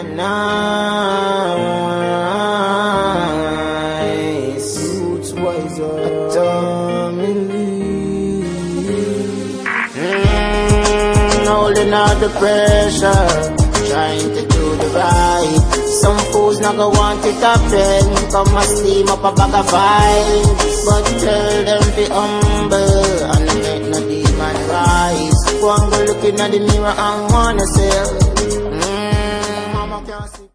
nice. Roots wiser. Holding out the pressure, trying to do the right. Some fools not gonna want it happen. Come and steam up a bag of vibes, but tell them be humble and make no demon rise. Go and go looking at the mirror and wanna say, Mama can't see.